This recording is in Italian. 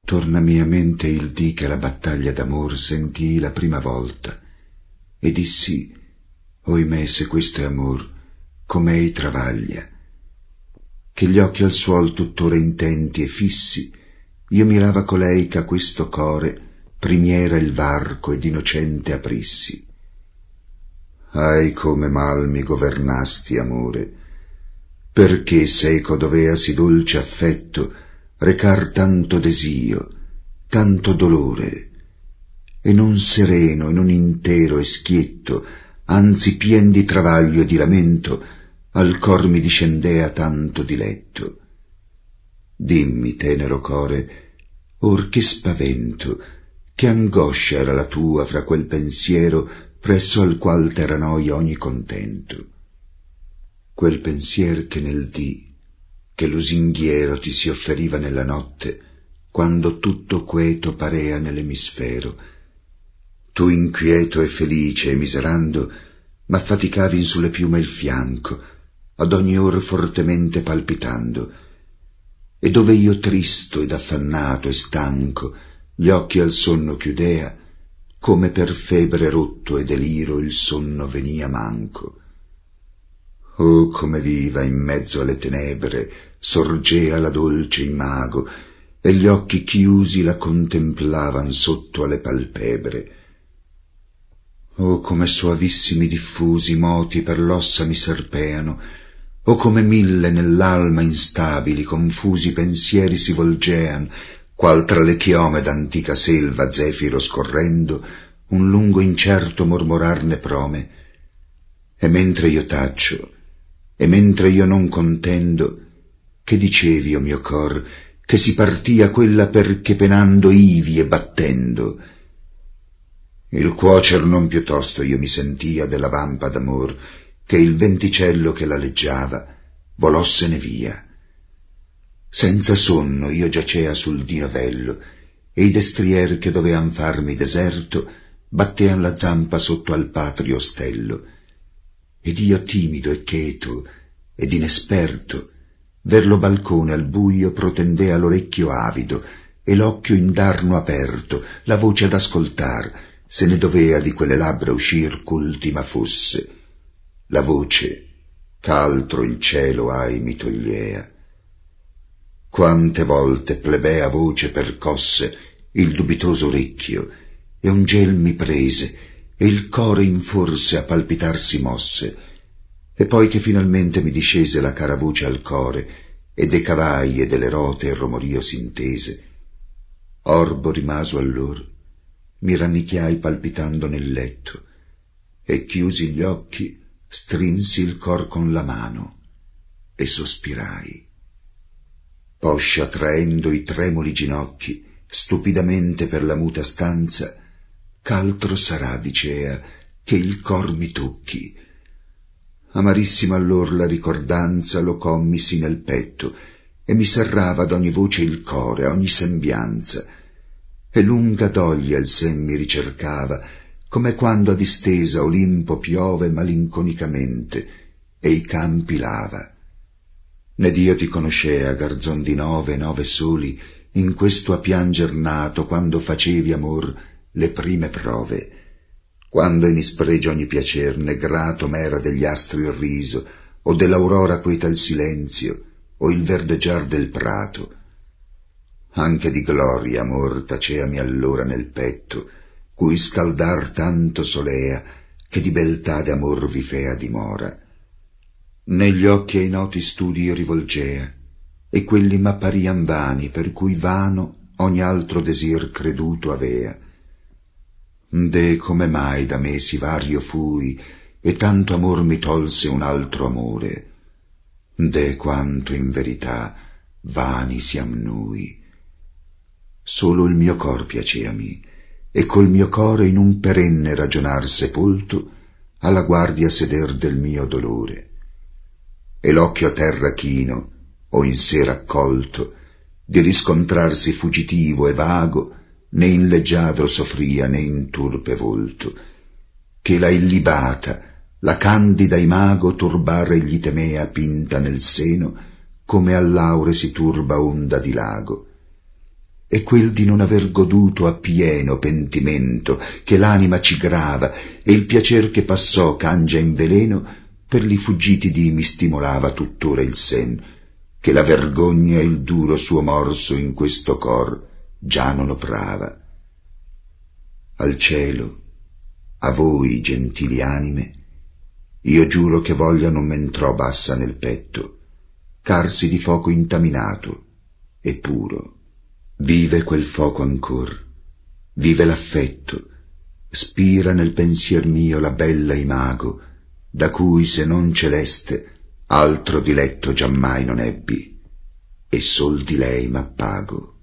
Tornami a mente il dì che la battaglia d'amor sentii la prima volta, e dissi, oimè, se questo è amor, com'ei travaglia, che gli occhi al suol tuttora intenti e fissi, io mirava colei che a questo core primiera il varco ed innocente aprissi. Ahi, come mal mi governasti, amore, perché seco dovea sì dolce affetto recar tanto desio, tanto dolore, e non sereno e non intero e schietto, anzi pien di travaglio e di lamento, al cor mi discendea tanto diletto. Dimmi, tenero core, or che spavento, che angoscia era la tua fra quel pensiero presso al qual t'era noia ogni contento. Quel pensier che nel dì che lusinghiero ti si offeriva nella notte, quando tutto queto parea nell'emisfero. Tu inquieto e felice e miserando, m'affaticavi in sulle piume il fianco, ad ogni or fortemente palpitando, e dove io tristo ed affannato e stanco gli occhi al sonno chiudea, come per febbre rotto e deliro il sonno venia manco. Oh, come viva in mezzo alle tenebre sorgea la dolce imago, e gli occhi chiusi la contemplavan sotto alle palpebre. Oh, come soavissimi diffusi moti per l'ossa mi serpeano, oh, come mille nell'alma instabili confusi pensieri si volgean, qual tra le chiome d'antica selva zefiro scorrendo un lungo incerto mormorar ne prome. E mentre io taccio, e mentre io non contendo, che dicevi, o mio cor, che si partia quella perché penando ivi e battendo? Il cuocer non piuttosto io mi sentia della vampa d'amor, che il venticello che l'aleggiava volossene via. Senza sonno io giacea sul di novello, e i destrier che dovean farmi deserto battean la zampa sotto al patrio ostello, ed io timido e cheto ed inesperto ver lo balcone al buio protendea l'orecchio avido e l'occhio indarno aperto, la voce ad ascoltar, se ne dovea di quelle labbra uscir ch'ultima fosse, la voce ch'altro il cielo ahi mi togliea. Quante volte plebea voce percosse il dubitoso orecchio, e un gel mi prese, e il core inforse a palpitar si mosse, e poi che finalmente mi discese la cara voce al core, e de cavai e delle rote il romorio s'intese, orbo rimaso allor, mi rannicchiai palpitando nel letto, e chiusi gli occhi, strinsi il cor con la mano, e sospirai. Poscia traendo i tremuli ginocchi, stupidamente per la muta stanza, ch'altro sarà, dicea, che il cor mi tocchi. Amarissima allor la ricordanza lo commisi nel petto, e mi serrava ad ogni voce il core, a ogni sembianza, e lunga doglia il sen mi ricercava, come quando a distesa Olimpo piove malinconicamente, e i campi lava. Ned io ti conoscea, garzon di 9 soli, in questo a pianger nato, quando facevi amor le prime prove, quando in ispregio ogni piacer né grato m'era degli astri il riso, o dell'aurora queta il silenzio, o il verdeggiar del prato. Anche di gloria amor taceami allora nel petto, cui scaldar tanto solea, che di beltà d'amor vi fea dimora. Negli occhi ai noti studi io rivolgea, e quelli m'apparian vani, per cui vano ogni altro desir creduto avea. De come mai da me si vario fui, e tanto amor mi tolse un altro amore? De quanto in verità vani siam nui. Solo il mio cor piaceami, e col mio core in un perenne ragionar sepolto, alla guardia seder del mio dolore. E l'occhio a terra chino, o in sé raccolto, di riscontrarsi fugitivo e vago, né in leggiadro soffria né in turpe volto, che la illibata, la candida imago turbar egli temea pinta nel seno, come all'aure si turba onda di lago. e quel di non aver goduto a pieno pentimento che l'anima ci grava, e il piacer che passò cangia in veleno, per li fuggiti dì mi stimolava tuttora il sen, che la vergogna e il duro suo morso in questo cor già non oprava. Al cielo, a voi gentili anime, io giuro che voglia non m'entrò bassa nel petto, carsi di foco intaminato e puro. Vive quel foco ancor, vive l'affetto, spira nel pensier mio la bella imago, da cui se non celeste altro diletto giammai non ebbi, e sol di lei m'appago.